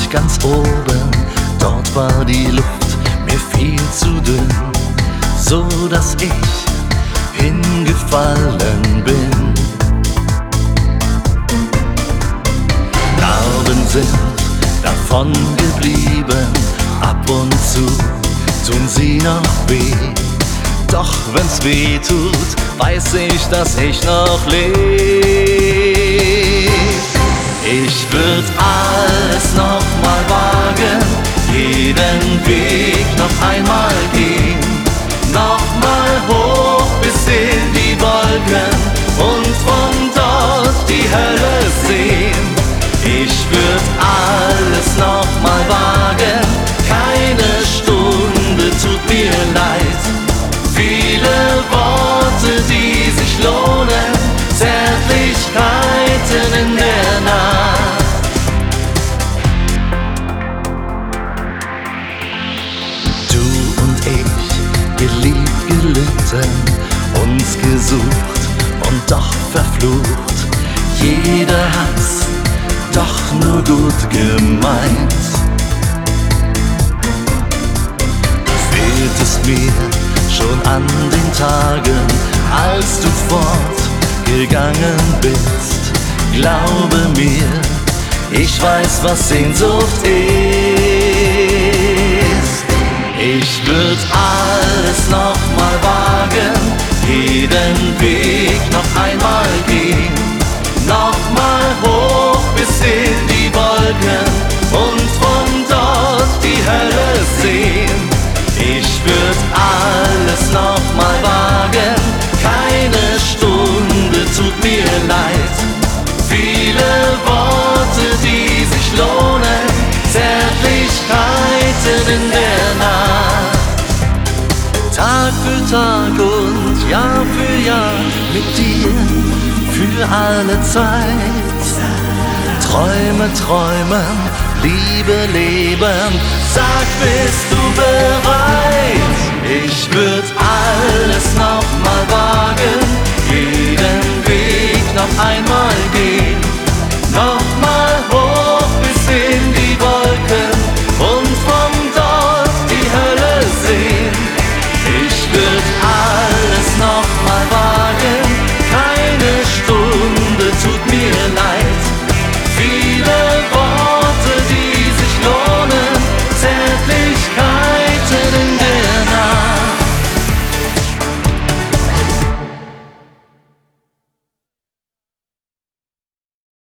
ich ganz oben, dort war die Luft mir viel zu dünn, so dass ich hingefallen bin. Narben sind davon geblieben, ab und zu tun sie noch weh. Doch wenn's weh tut, weiß ich, dass ich noch leb. Ich würd alles noch mal wagen, jeden Weg noch einmal gehen, noch mal hoch bis in die Wolken und von dort die Hölle sehen. Ich würd alles noch mal wagen, keine Stunde tut mir leid. Viele Worte, die sich lohnen, Zärtlichkeiten in der Nacht. Du und ich, geliebt, gelitten, uns gesucht und doch verflucht. Jeder hat's doch nur gut gemeint. Fehlt es mir schon an den Tagen, als du fortgegangen bist. Glaube mir, ich weiß, was Sehnsucht ist. Ich würd alles noch mal wagen, jeden Weg noch einmal gehen, noch mal hoch bis in die Wolken und von dort die Hölle sehen. Ich würd alles noch mal wagen, keine Stunde tut mir leid. Viele Worte, die sich lohnen, Zärtlichkeiten in der Nacht. Tag für Tag und Jahr für Jahr mit dir für alle Zeit. Träume träumen, Liebe leben, sag, bist du bereit? Ich würd alles noch mal wagen, jeden Weg noch einmal gehen, noch mal hoch bis in die Wolken und von dort die Hölle sehen. Ich würd alles noch mal wagen, keine Stunde tut mir leid.